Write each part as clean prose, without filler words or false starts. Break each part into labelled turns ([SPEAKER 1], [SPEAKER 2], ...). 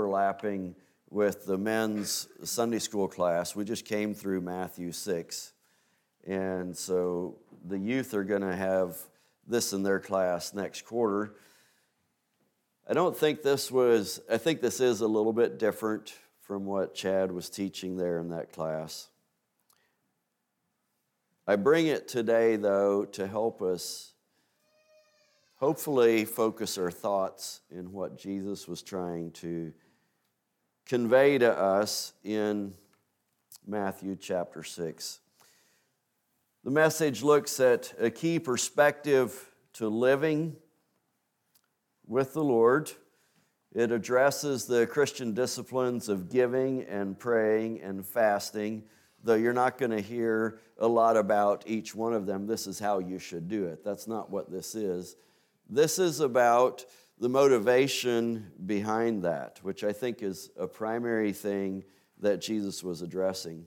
[SPEAKER 1] overlapping with the men's Sunday school class. We just came through Matthew 6. And so the youth are going to have this in their class next quarter. I think this is a little bit different from what Chad was teaching there in that class. I bring it today, though, to help us hopefully focus our thoughts in what Jesus was trying to convey to us in Matthew chapter 6. The message looks at a key perspective to living with the Lord. It addresses the Christian disciplines of giving and praying and fasting, though you're not going to hear a lot about each one of them. This is how you should do it. That's not what this is. This is about the motivation behind that, which I think is a primary thing that Jesus was addressing.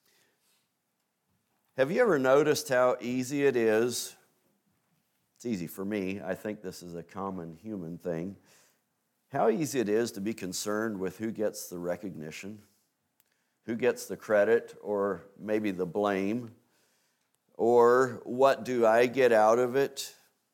[SPEAKER 1] Have you ever noticed how easy it is? It's easy for me. I think this is a common human thing. How easy it is to be concerned with who gets the recognition, who gets the credit, or maybe the blame, or what do I get out of it?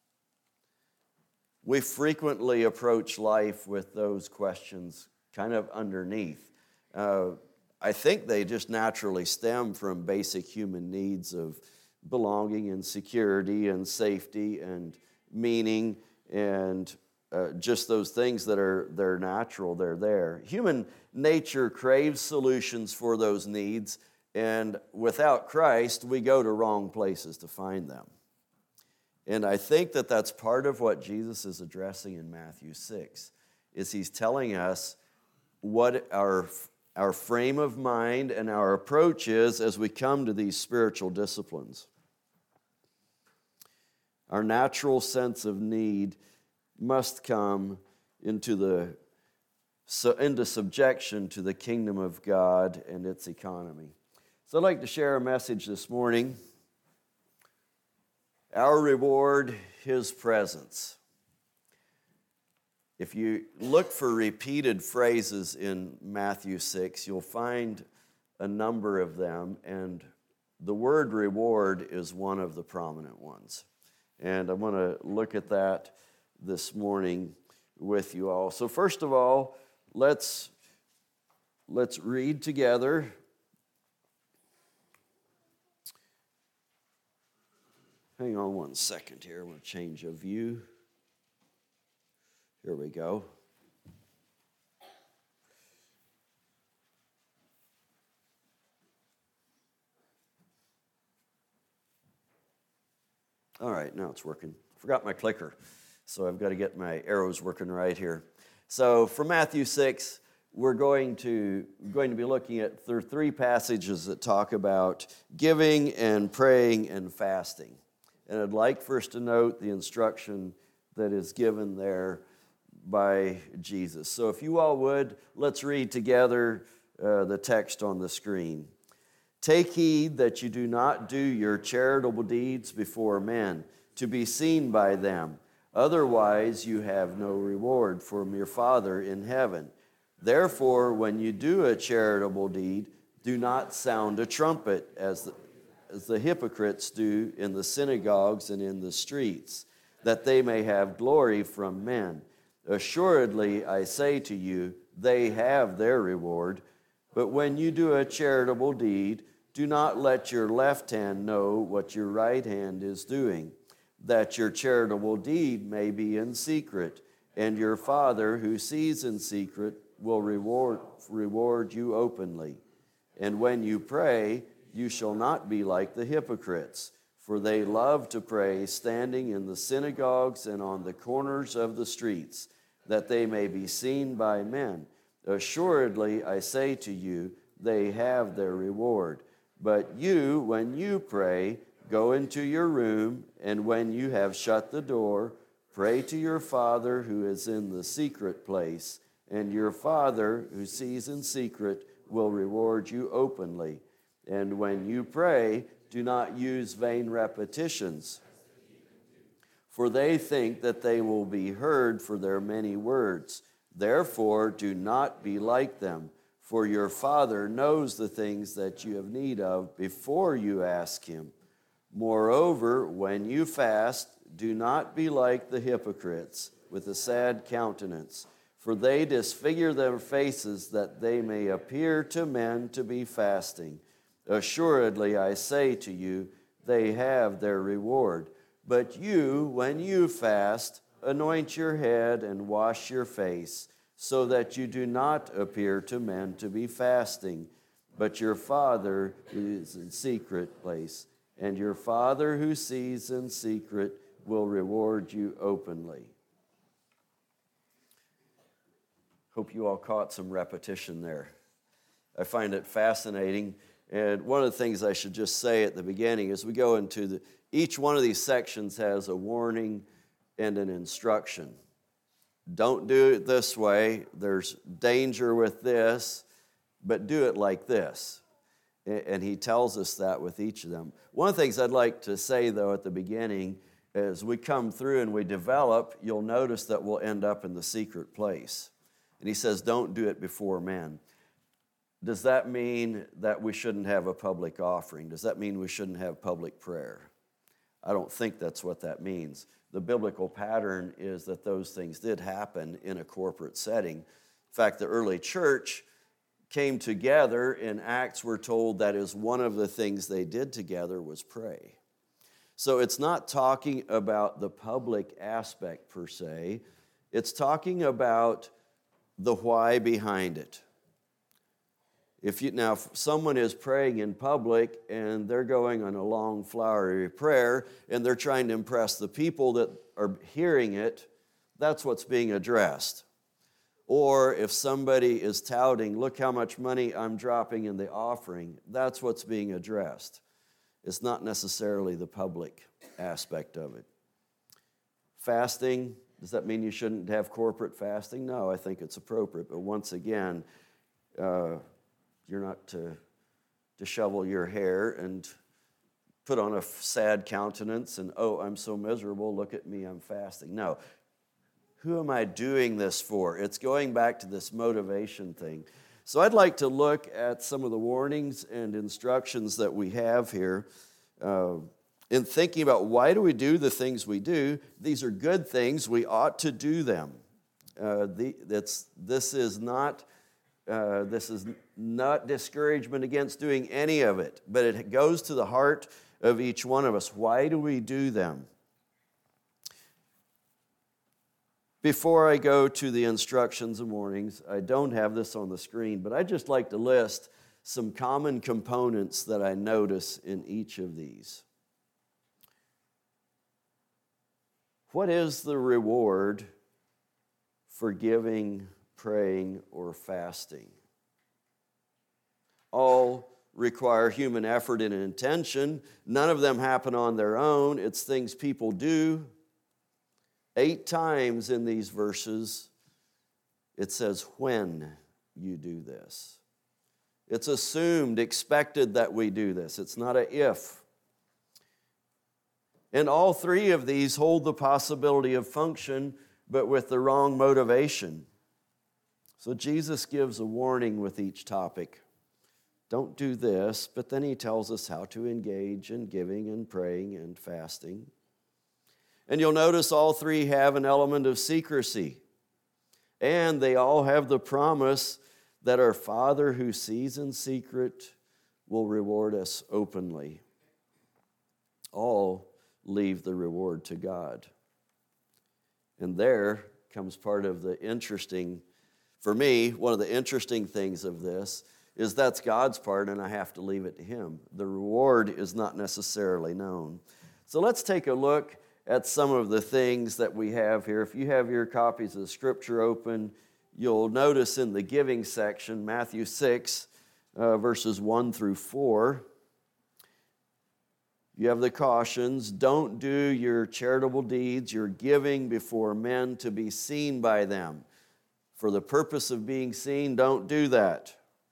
[SPEAKER 1] We frequently approach life with those questions kind of underneath. I think they just naturally stem from basic human needs of belonging and security and safety and meaning and just those things they're natural, they're there. Human nature craves solutions for those needs, and without Christ, we go to wrong places to find them. And I think that that's part of what Jesus is addressing in Matthew 6, is he's telling us what our frame of mind and our approach is as we come to these spiritual disciplines. Our natural sense of need must come into subjection to the kingdom of God and its economy. So I'd like to share a message this morning. Our reward, His presence. If you look for repeated phrases in Matthew 6, you'll find a number of them, and the word reward is one of the prominent ones. And I want to look at that this morning with you all. So first of all, let's read together. Hang on one second here. I'm going to change a view. Here we go. All right, now it's working. Forgot my clicker, so I've got to get my arrows working right here. So from Matthew 6, we're going to be looking at three passages that talk about giving and praying and fasting. And I'd like first to note the instruction that is given there by Jesus. So if you all would, let's read together the text on the screen. Take heed that you do not do your charitable deeds before men, to be seen by them. Otherwise you have no reward from your Father in heaven. Therefore, when you do a charitable deed, do not sound a trumpet as the hypocrites do in the synagogues and in the streets, that they may have glory from men. Assuredly, I say to you, they have their reward. But when you do a charitable deed, do not let your left hand know what your right hand is doing, that your charitable deed may be in secret, and your Father who sees in secret will reward you openly. And when you pray, you shall not be like the hypocrites, for they love to pray standing in the synagogues and on the corners of the streets, that they may be seen by men. Assuredly, I say to you, they have their reward. But you, when you pray, go into your room, and when you have shut the door, pray to your Father who is in the secret place, and your Father who sees in secret will reward you openly. And when you pray, do not use vain repetitions, for they think that they will be heard for their many words. Therefore, do not be like them, for your Father knows the things that you have need of before you ask him. Moreover, when you fast, do not be like the hypocrites with a sad countenance, for they disfigure their faces that they may appear to men to be fasting. Assuredly, I say to you, they have their reward. But you, when you fast, anoint your head and wash your face, so that you do not appear to men to be fasting, but your Father who is in secret place. And your Father who sees in secret will reward you openly. Hope you all caught some repetition there. I find it fascinating. And one of the things I should just say at the beginning is we go into each one of these sections has a warning and an instruction. Don't do it this way. There's danger with this, but do it like this. And he tells us that with each of them. One of the things I'd like to say, though, at the beginning, as we come through and we develop, you'll notice that we'll end up in the secret place. And he says, don't do it before men. Does that mean that we shouldn't have a public offering? Does that mean we shouldn't have public prayer? I don't think that's what that means. The biblical pattern is that those things did happen in a corporate setting. In fact, the early church came together. In Acts, we're told that is one of the things they did together was pray. So it's not talking about the public aspect per se. It's talking about the why behind it. If someone is praying in public and they're going on a long, flowery prayer and they're trying to impress the people that are hearing it, that's what's being addressed. Or if somebody is touting, look how much money I'm dropping in the offering, that's what's being addressed. It's not necessarily the public aspect of it. Fasting, does that mean you shouldn't have corporate fasting? No, I think it's appropriate. But once again, you're not to shovel your hair and put on a sad countenance and, oh, I'm so miserable, look at me, I'm fasting. No. Who am I doing this for? It's going back to this motivation thing. So I'd like to look at some of the warnings and instructions that we have here in thinking about why do we do the things we do. These are good things. We ought to do them. This is not discouragement against doing any of it, but it goes to the heart of each one of us. Why do we do them? Before I go to the instructions and warnings, I don't have this on the screen, but I'd just like to list some common components that I notice in each of these. What is the reward for giving, praying, or fasting? All require human effort and intention. None of them happen on their own. It's things people do. 8 times in these verses, it says, when you do this. It's assumed, expected that we do this. It's not a if. And all 3 of these hold the possibility of function, but with the wrong motivation. So Jesus gives a warning with each topic. Don't do this, but then he tells us how to engage in giving and praying and fasting. And you'll notice all 3 have an element of secrecy. And they all have the promise that our Father who sees in secret will reward us openly. All leave the reward to God. And there comes part of the interesting, for me, one of the interesting things of this is that's God's part and I have to leave it to him. The reward is not necessarily known. So let's take a look at some of the things that we have here. If you have your copies of Scripture open, you'll notice in the giving section, Matthew 6, verses 1 through 4, you have the cautions. Don't do your charitable deeds, your giving before men to be seen by them. For the purpose of being seen, don't do that.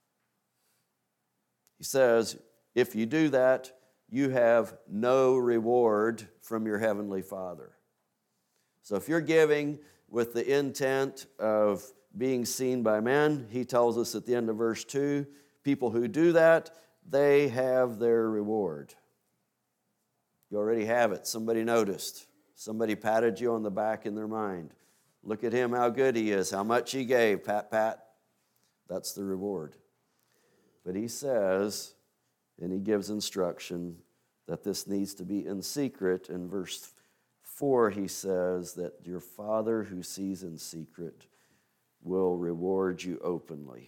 [SPEAKER 1] He says, if you do that, you have no reward from your heavenly Father. So if you're giving with the intent of being seen by men. He tells us at the end of verse 2, people who do that, they have their reward. You already have it. Somebody noticed. Somebody patted you on the back in their mind. Look at him, how good he is, how much he gave. Pat, pat. That's the reward. But he says, and he gives instruction that this needs to be in secret. In verse 4, he says that your Father who sees in secret will reward you openly.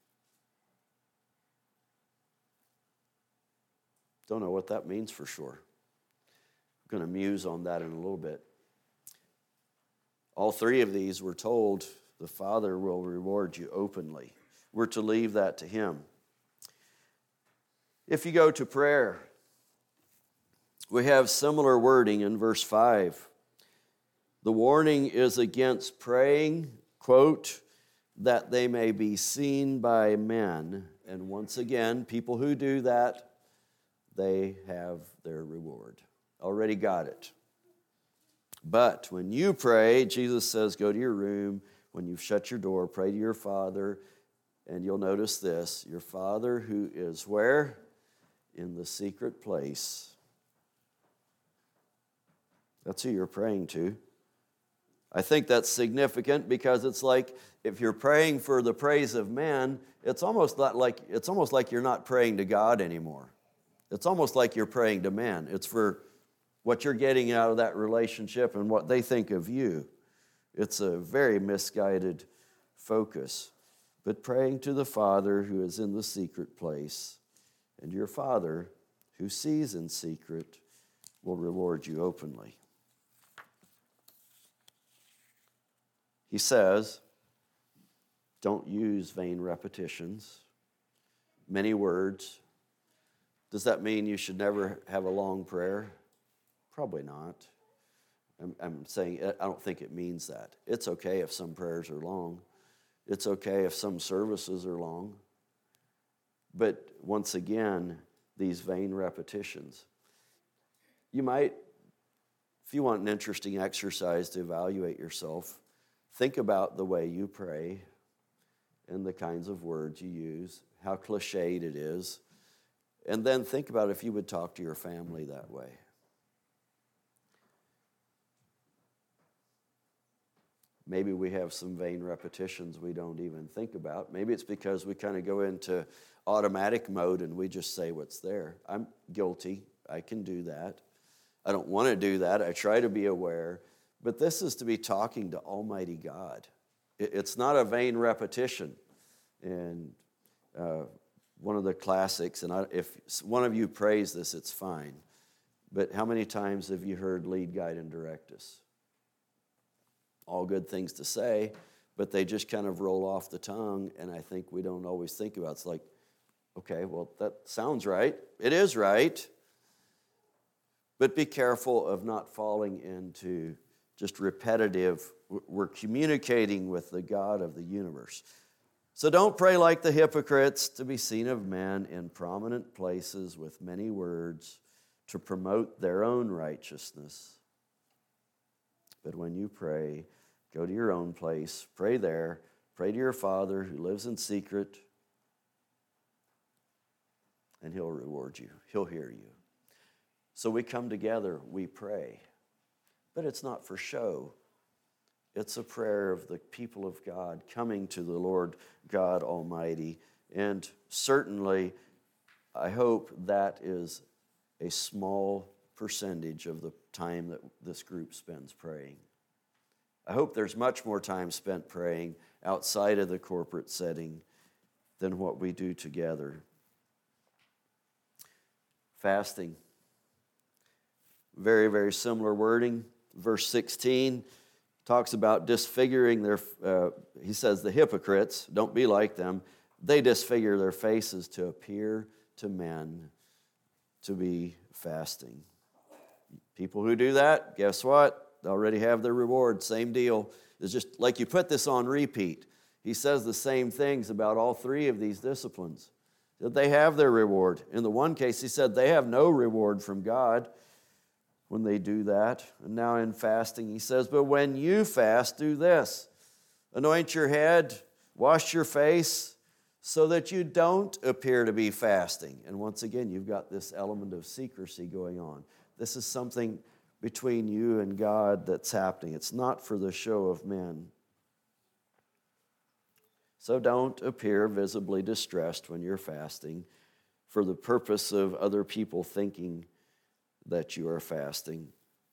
[SPEAKER 1] Don't know what that means for sure. I'm going to muse on that in a little bit. All three of these were told the Father will reward you openly. We're to leave that to him. If you go to prayer, we have similar wording in verse 5. The warning is against praying, quote, that they may be seen by men. And once again, people who do that, they have their reward. Already got it. But when you pray, Jesus says, go to your room. When you've shut your door, pray to your Father. And you'll notice this, your Father who is where? In the secret place. That's who you're praying to. I think that's significant because it's like if you're praying for the praise of man, it's almost like you're not praying to God anymore. It's almost like you're praying to man. It's for what you're getting out of that relationship and what they think of you. It's a very misguided focus. But praying to the Father who is in the secret place, and your Father who sees in secret will reward you openly. He says, don't use vain repetitions, many words. Does that mean you should never have a long prayer? Probably not. I'm saying I don't think it means that. It's okay if some prayers are long. It's okay if some services are long. But once again, these vain repetitions. You might, if you want an interesting exercise to evaluate yourself, think about the way you pray and the kinds of words you use, how cliched it is, and then think about if you would talk to your family that way. Maybe we have some vain repetitions we don't even think about. Maybe it's because we kind of go into automatic mode and we just say what's there. I'm guilty. I can do that. I don't want to do that. I try to be aware. But this is to be talking to Almighty God. It's not a vain repetition. And one of the classics, and if one of you prays this, it's fine. But how many times have you heard lead, guide, and direct us? All good things to say, but they just kind of roll off the tongue, and I think we don't always think about it. It's like, okay, well, that sounds right. It is right. But be careful of not falling into just repetitive. We're communicating with the God of the universe. So don't pray like the hypocrites, to be seen of men in prominent places with many words to promote their own righteousness. But when you pray, go to your own place, pray there, pray to your Father who lives in secret, and he'll reward you. He'll hear you. So we come together, we pray. But it's not for show. It's a prayer of the people of God coming to the Lord God Almighty. And certainly, I hope that is a small percentage of the time that this group spends praying. I hope there's much more time spent praying outside of the corporate setting than what we do together. Fasting. Very, very similar wording. Verse 16 talks about disfiguring their, he says the hypocrites, don't be like them, they disfigure their faces to appear to men to be fasting. People who do that, guess what? They already have their reward. Same deal. It's just like you put this on repeat. He says the same things about all three of these disciplines. That they have their reward. In the one case, he said they have no reward from God when they do that. And now in fasting, he says, but when you fast, do this. Anoint your head, wash your face, so that you don't appear to be fasting. And once again, you've got this element of secrecy going on. This is something between you and God that's happening. It's not for the show of men. So don't appear visibly distressed when you're fasting for the purpose of other people thinking that you are fasting.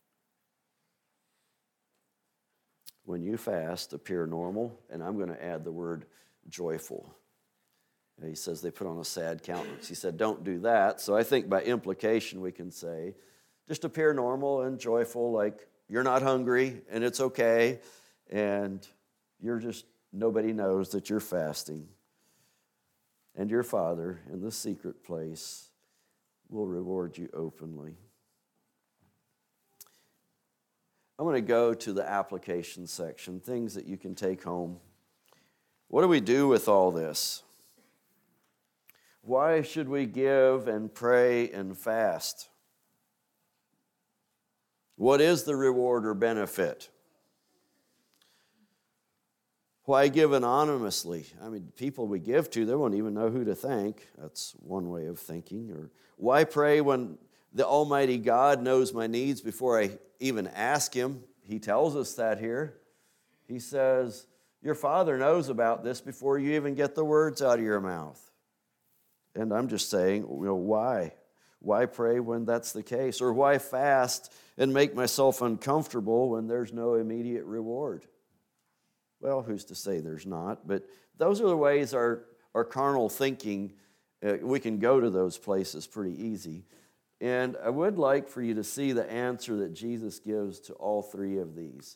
[SPEAKER 1] When you fast, appear normal, and I'm going to add the word joyful. He says they put on a sad countenance. He said, don't do that. So I think by implication we can say, just appear normal and joyful, like you're not hungry and it's okay, and nobody knows that you're fasting. And your Father in the secret place will reward you openly. I want to go to the application section, things that you can take home. What do we do with all this? Why should we give and pray and fast? What is the reward or benefit? Why give anonymously? I mean, people we give to, they won't even know who to thank. That's one way of thinking. Or why pray when the Almighty God knows my needs before I even ask Him? He tells us that here. He says, your Father knows about this before you even get the words out of your mouth. And I'm just saying, why? Why pray when that's the case? Or why fast and make myself uncomfortable when there's no immediate reward? Well, who's to say there's not? But those are the ways our carnal thinking, we can go to those places pretty easy. And I would like for you to see the answer that Jesus gives to all three of these.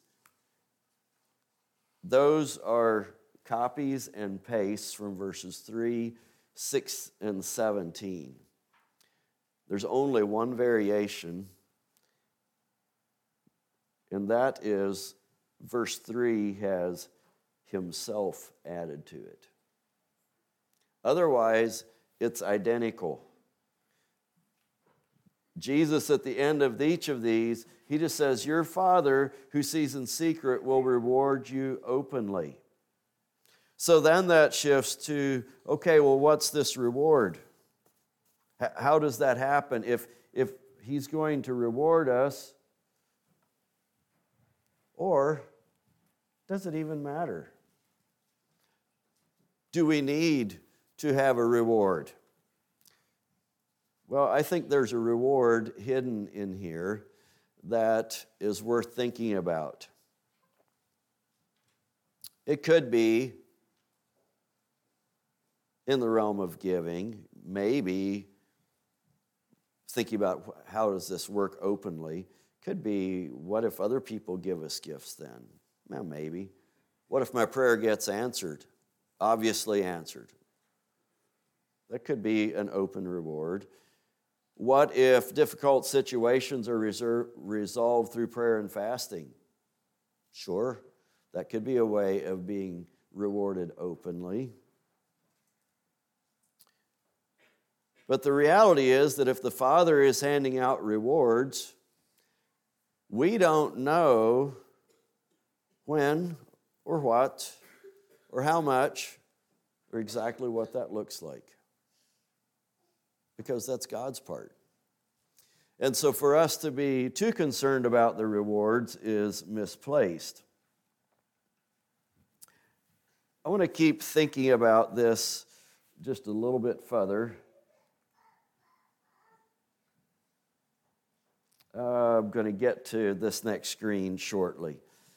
[SPEAKER 1] Those are copies and pastes from verses 3, 6, and 17. There's only one variation, and that is verse 3 has himself added to it. Otherwise, it's identical. Jesus, at the end of each of these, he just says, your Father who sees in secret will reward you openly. So then that shifts to, okay, well, what's this reward? How does that happen? If he's going to reward us, or does it even matter? Do we need to have a reward? Well, I think there's a reward hidden in here that is worth thinking about. It could be in the realm of giving, maybe thinking about how does this work openly. Could be, what if other people give us gifts then? Well, maybe. What if my prayer gets answered? Obviously answered. That could be an open reward. What if difficult situations are resolved through prayer and fasting? Sure, that could be a way of being rewarded openly. But the reality is that if the Father is handing out rewards, we don't know when or what or how much or exactly what that looks like, because that's God's part. And so for us to be too concerned about the rewards is misplaced. I want to keep thinking about this just a little bit further. I'm going to get to this next screen shortly.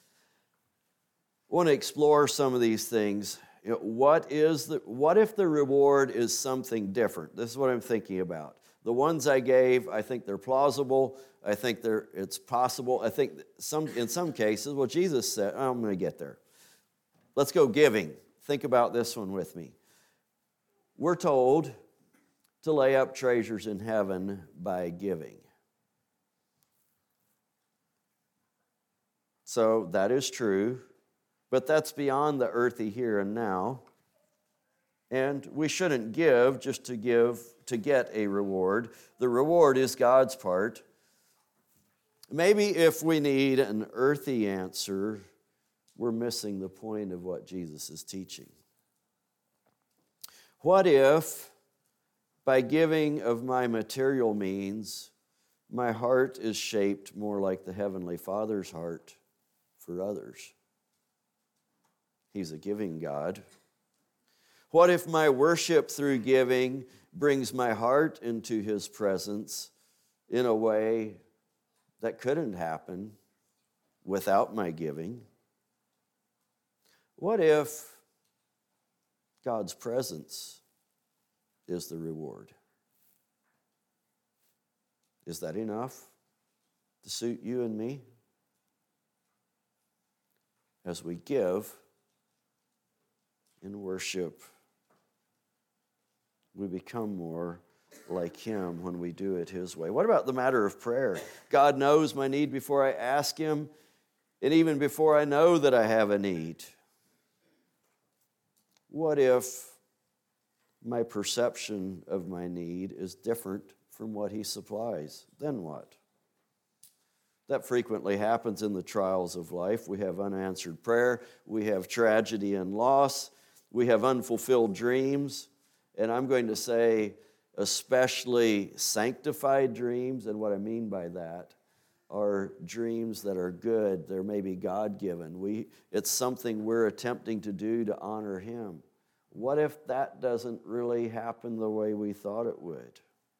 [SPEAKER 1] I want to explore some of these things. What if the reward is something different? This is what I'm thinking about. The ones I gave, I think they're plausible. I think it's possible. I think in some cases, well, Jesus said, I'm going to get there. Let's go giving. Think about this one with me. We're told to lay up treasures in heaven by giving. So that is true, but that's beyond the earthy here and now. And we shouldn't give just to get a reward. The reward is God's part. Maybe if we need an earthy answer, we're missing the point of what Jesus is teaching. What if, by giving of my material means, my heart is shaped more like the Heavenly Father's heart for others? He's a giving God. What if my worship through giving brings my heart into His presence in a way that couldn't happen without my giving? What if God's presence is the reward? Is that enough to suit you and me? As we give in worship, we become more like Him when we do it His way. What about the matter of prayer? God knows my need before I ask Him, and even before I know that I have a need. What if my perception of my need is different from what He supplies? Then what? That frequently happens in the trials of life. We have unanswered prayer, we have tragedy and loss, we have unfulfilled dreams, and I'm going to say especially sanctified dreams, and what I mean by that are dreams that are good. They're maybe God-given. It's something we're attempting to do to honor Him. What if that doesn't really happen the way we thought it would?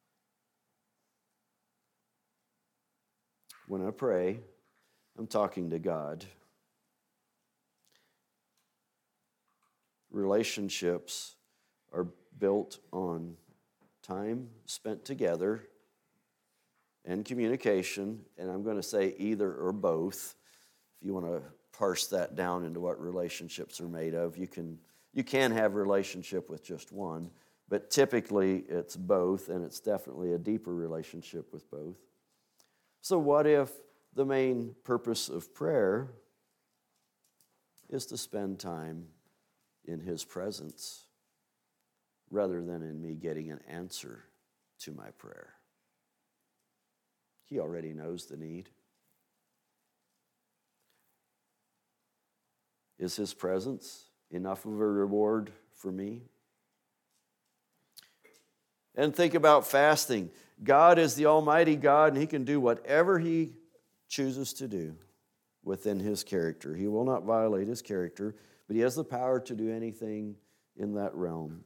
[SPEAKER 1] When I pray, I'm talking to God. Relationships are built on time spent together and communication, and I'm going to say either or both. If you want to parse that down into what relationships are made of, you can have a relationship with just one, but typically it's both, and it's definitely a deeper relationship with both. So what if the main purpose of prayer is to spend time in His presence rather than in me getting an answer to my prayer? He already knows the need. Is His presence enough of a reward for me? And think about fasting. God is the Almighty God, and He can do whatever He chooses to do within His character. He will not violate His character, but He has the power to do anything in that realm.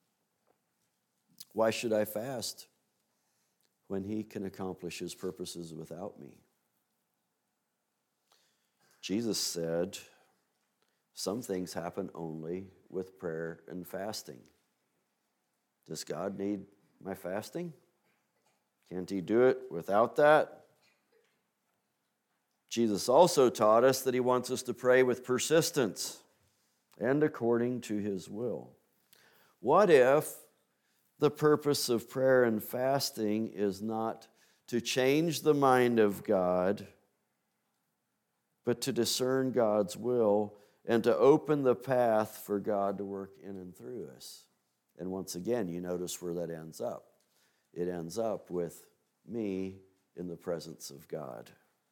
[SPEAKER 1] Why should I fast when He can accomplish His purposes without me? Jesus said, some things happen only with prayer and fasting. Does God need my fasting? Can't He do it without that? Jesus also taught us that He wants us to pray with persistence and according to His will. What if the purpose of prayer and fasting is not to change the mind of God, but to discern God's will and to open the path for God to work in and through us? And once again, you notice where that ends up. It ends up with me in the presence of God.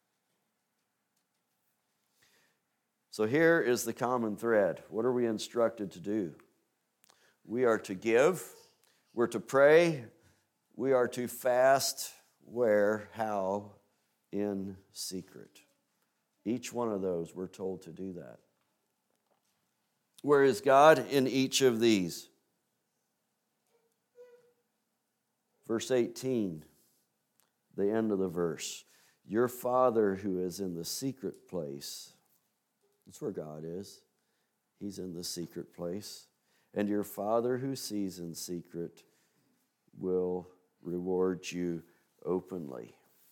[SPEAKER 1] So here is the common thread. What are we instructed to do? We are to give. We're to pray. We are to fast. Where? How? In secret. Each one of those, we're told to do that. Where is God in each of these? Verse 18, the end of the verse. Your Father who is in the secret place, that's where God is. He's in the secret place. And your Father who sees in secret will reward you openly.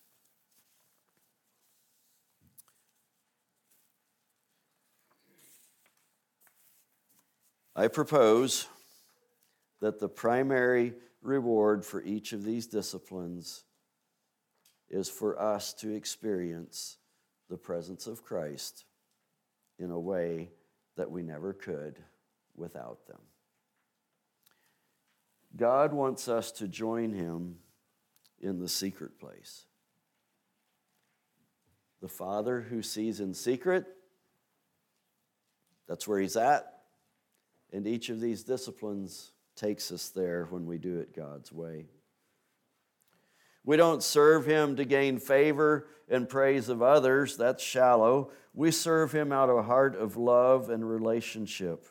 [SPEAKER 1] I propose that the primary reward for each of these disciplines is for us to experience the presence of Christ in a way that we never could without them. God wants us to join Him in the secret place. The Father who sees in secret That's where he's at. And each of these disciplines takes us there when we do it God's way. We don't serve him to gain favor and praise of others. That's shallow. We serve him out of a heart of love and relationship.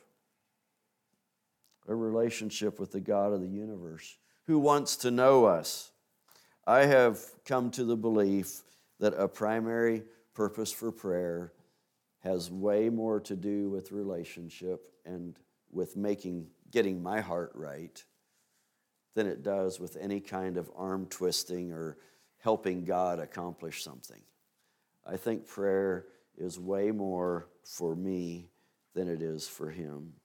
[SPEAKER 1] A relationship with the God of the universe who wants to know us. I have come to the belief that a primary purpose for prayer has way more to do with relationship and with getting my heart right than it does with any kind of arm twisting or helping God accomplish something. I think prayer is way more for me than it is for him.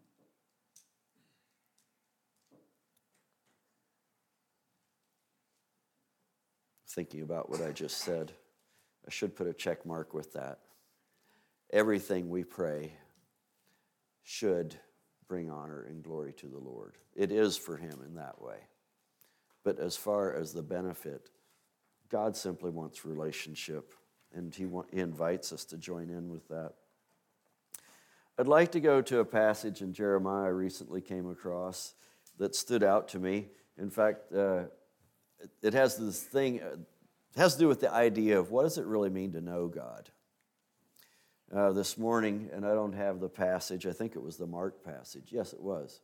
[SPEAKER 1] Thinking about what I just said, I should put a check mark with that. Everything we pray should bring honor and glory to the Lord. It is for him in that way. But as far as the benefit, God simply wants relationship, and he invites us to join in with that. I'd like to go to a passage in Jeremiah I recently came across that stood out to me. In fact, it has this thing, it has to do with the idea of what does it really mean to know God. This morning, and I don't have the passage, I think it was the Mark passage. Yes, it was.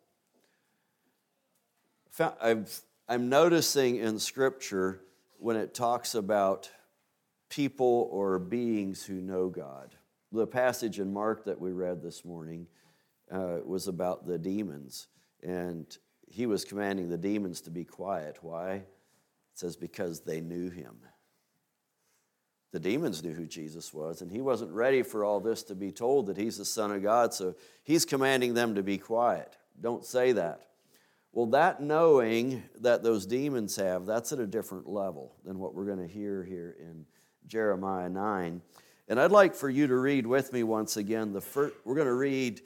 [SPEAKER 1] I'm noticing in Scripture when it talks about people or beings who know God. The passage in Mark that we read this morning was about the demons, and he was commanding the demons to be quiet. Why? It says because they knew him. The demons knew who Jesus was, and he wasn't ready for all this to be told that he's the Son of God, so he's commanding them to be quiet. Don't say that. Well, that knowing that those demons have, that's at a different level than what we're going to hear here in Jeremiah 9. And I'd like for you to read with me once again. We're going to read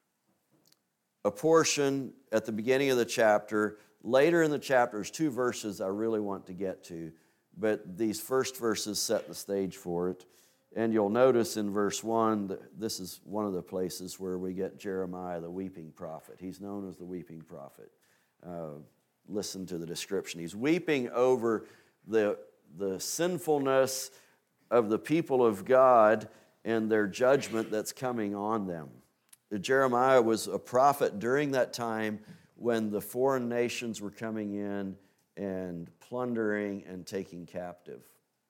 [SPEAKER 1] a portion at the beginning of the chapter. Later in the chapter, there's 2 verses I really want to get to. But these first verses set the stage for it. And you'll notice in verse 1, that this is one of the places where we get Jeremiah, the weeping prophet. He's known as the weeping prophet. Listen to the description. He's weeping over the sinfulness of the people of God and their judgment that's coming on them. Jeremiah was a prophet during that time when the foreign nations were coming in and plundering and taking captive.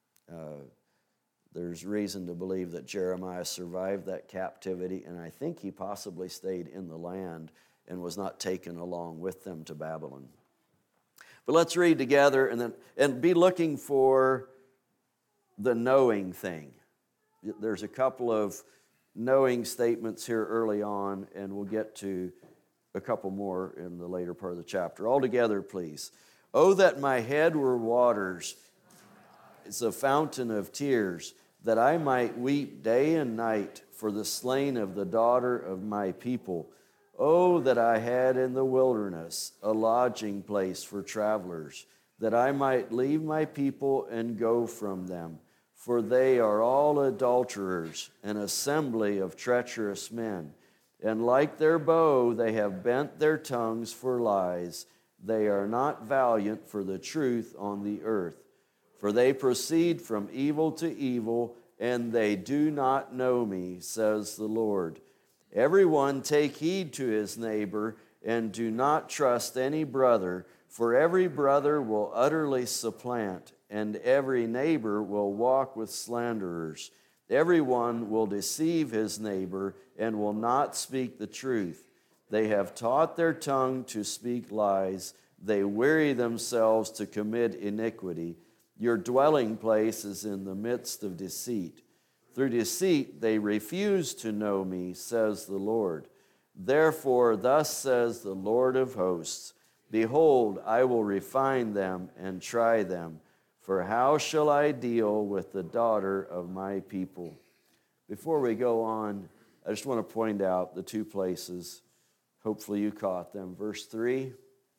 [SPEAKER 1] There's reason to believe that Jeremiah survived that captivity, and I think he possibly stayed in the land and was not taken along with them to Babylon. But let's read together and be looking for the knowing thing. There's a couple of knowing statements here early on, and we'll get to a couple more in the later part of the chapter. All together, please. Oh, that my head were waters, it's a fountain of tears, that I might weep day and night for the slain of the daughter of my people. Oh, that I had in the wilderness a lodging place for travelers, that I might leave my people and go from them. For they are all adulterers, an assembly of treacherous men. And like their bow, they have bent their tongues for lies. They are not valiant for the truth on the earth. For they proceed from evil to evil, and they do not know me, says the Lord. Everyone take heed to his neighbor, and do not trust any brother, for every brother will utterly supplant, and every neighbor will walk with slanderers. Everyone will deceive his neighbor, and will not speak the truth. They have taught their tongue to speak lies. They weary themselves to commit iniquity. Your dwelling place is in the midst of deceit. Through deceit they refuse to know me, says the Lord. Therefore, thus says the Lord of hosts, behold, I will refine them and try them. For how shall I deal with the daughter of my people? Before we go on, I just want to point out the 2 places. Hopefully you caught them. Verse 3,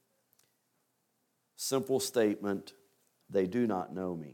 [SPEAKER 1] simple statement, they do not know me.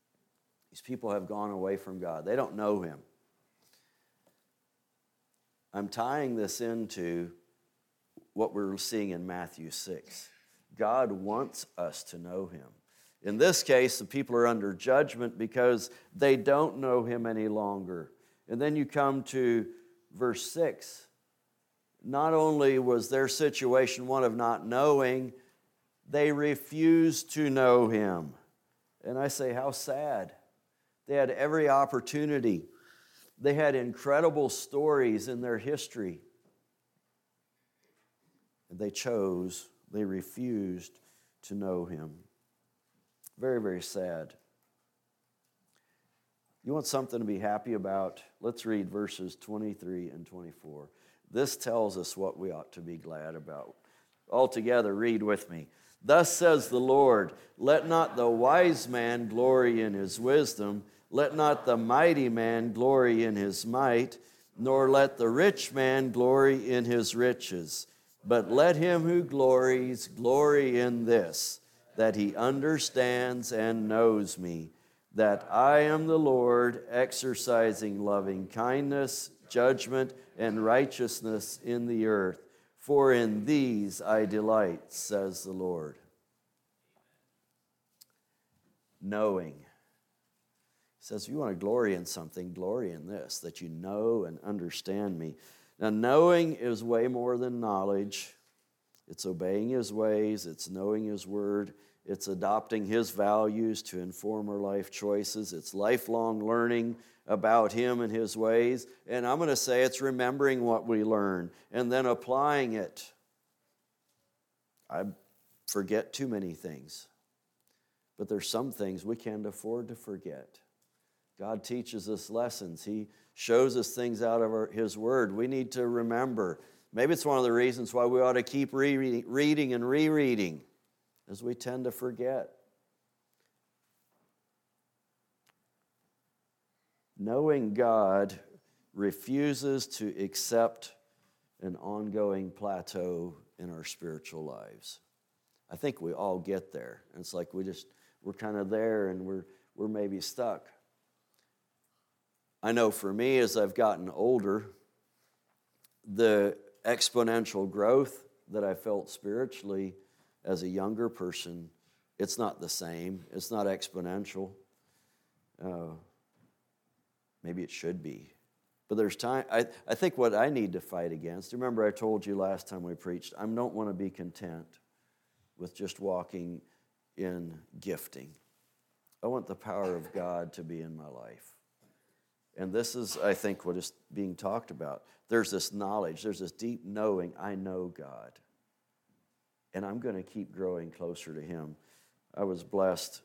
[SPEAKER 1] These people have gone away from God. They don't know him. I'm tying this into what we're seeing in Matthew 6. God wants us to know him. In this case, the people are under judgment because they don't know him any longer. And then you come to verse 6. Not only was their situation one of not knowing, they refused to know him. And I say, how sad. They had every opportunity. They had incredible stories in their history. And they refused to know him. Very, very sad. You want something to be happy about? Let's read verses 23 and 24. This tells us what we ought to be glad about. All together, read with me. Thus says the Lord, let not the wise man glory in his wisdom, let not the mighty man glory in his might, nor let the rich man glory in his riches. But let him who glories glory in this, that he understands and knows me, that I am the Lord, exercising loving kindness, judgment, and righteousness in the earth. For in these I delight, says the Lord. Knowing. He says, if you want to glory in something, glory in this, that you know and understand me. Now, knowing is way more than knowledge. It's obeying his ways. It's knowing his word. It's adopting his values to inform our life choices. It's lifelong learning about him and his ways. And I'm going to say it's remembering what we learn and then applying it. I forget too many things. But there's some things we can't afford to forget. God teaches us lessons. He shows us things out of his word. We need to remember. Maybe it's one of the reasons why we ought to keep reading and rereading, as we tend to forget. Knowing God refuses to accept an ongoing plateau in our spiritual lives. I think we all get there. And it's like we're kind of there and we're maybe stuck. I know for me, as I've gotten older, the exponential growth that I felt spiritually as a younger person, it's not the same. It's not exponential. Maybe it should be. But there's time. I think what I need to fight against, remember I told you last time we preached, I don't want to be content with just walking in gifting. I want the power of God to be in my life. And this is, I think, what is being talked about. There's this knowledge, there's this deep knowing, I know God. And I'm going to keep growing closer to him. I was blessed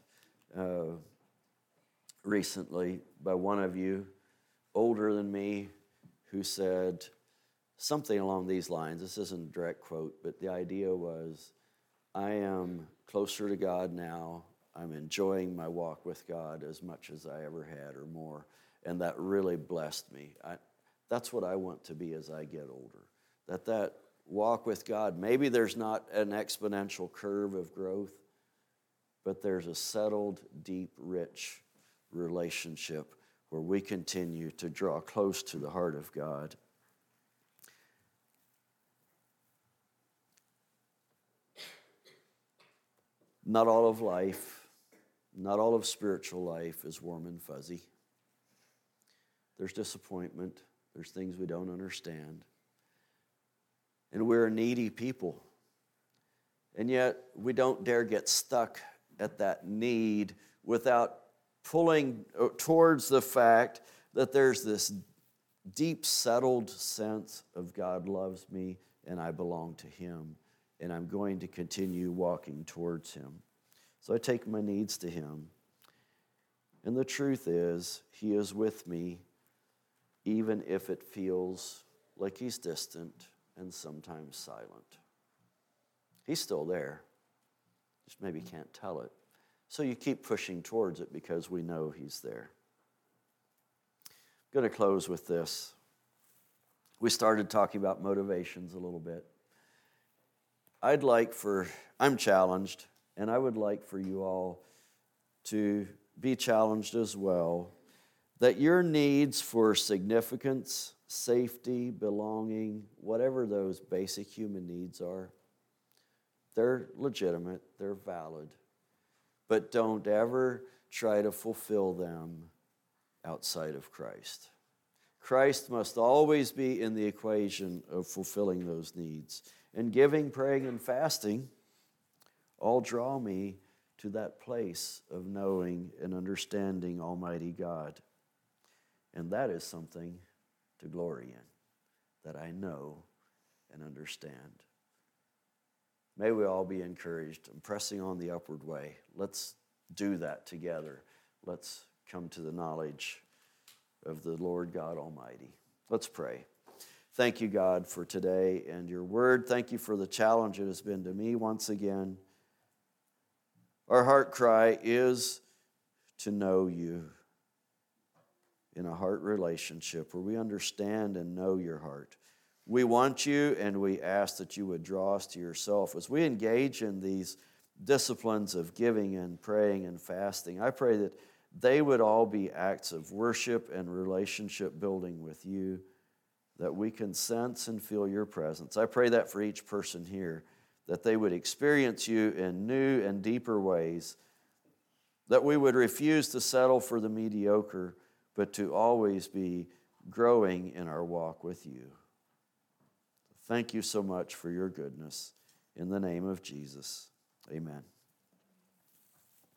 [SPEAKER 1] recently by one of you, older than me, who said something along these lines. This isn't a direct quote, but the idea was, I am closer to God now. I'm enjoying my walk with God as much as I ever had or more. And that really blessed me. That's what I want to be as I get older. That walk with God, maybe there's not an exponential curve of growth, but there's a settled, deep, rich relationship where we continue to draw close to the heart of God. Not all of life, not all of spiritual life is warm and fuzzy. There's disappointment. There's things we don't understand. And we're a needy people. And yet we don't dare get stuck at that need without pulling towards the fact that there's this deep settled sense of God loves me and I belong to him and I'm going to continue walking towards him. So I take my needs to him. And the truth is, he is with me even if it feels like he's distant and sometimes silent. He's still there. Just maybe can't tell it. So you keep pushing towards it because we know he's there. I'm going to close with this. We started talking about motivations a little bit. I'm challenged, and I would like for you all to be challenged as well, that your needs for significance safety, belonging, whatever those basic human needs are. They're legitimate, they're valid, but don't ever try to fulfill them outside of Christ. Christ must always be in the equation of fulfilling those needs. And giving, praying, and fasting all draw me to that place of knowing and understanding Almighty God. And that is something to glory in, that I know and understand. May we all be encouraged and pressing on the upward way. Let's do that together. Let's come to the knowledge of the Lord God Almighty. Let's pray. Thank you, God, for today and your word. Thank you for the challenge it has been to me once again. Our heart cry is to know you in a heart relationship where we understand and know your heart. We want you, and we ask that you would draw us to yourself. As we engage in these disciplines of giving and praying and fasting, I pray that they would all be acts of worship and relationship building with you, that we can sense and feel your presence. I pray that for each person here, that they would experience you in new and deeper ways, that we would refuse to settle for the mediocre, but to always be growing in our walk with you. Thank you so much for your goodness. In the name of Jesus, amen.